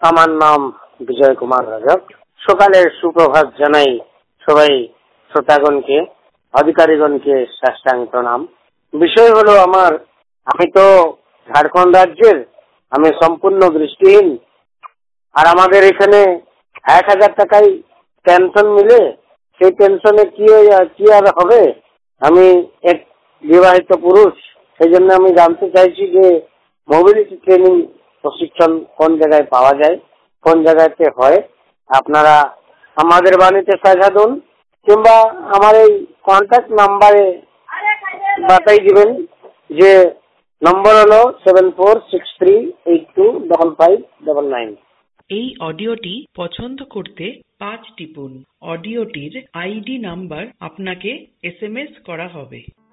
আমার নাম বিজয় কুমার রজক। সকালের সুপ্রভাত জানাই সবাই শ্রোতাগণকে, অধিকারীগণকে সাষ্টাঙ্গ প্রণাম। বিষয় হলো আমি তো ঝাড়খণ্ড রাজ্যের, আমি সম্পূর্ণ দৃষ্টিহীন। আর আমাদের এখানে 1000 টাকায় পেনশন মিলে, সেই পেনশনে কি আর হবে। আমি এক বিবাহিত পুরুষ, সেই জন্য আমি জানতে চাইছি যে মোবিলিটি ট্রেনিং প্রশিক্ষণ কোন জায়গায় পাওয়া যায়, কোন জায়গাতে হয়। আপনারা আমাদের বাণীতে সাজা দিন, কিংবা আমার এই কন্ট্যাক্ট নাম্বারে বাতাই দিবেন, যে নম্বর হলো 7463825599। এই অডিওটি পছন্দ করতে 5 টিপুন। অডিওটির আইডি নাম্বার আপনাকে SMS করা হবে।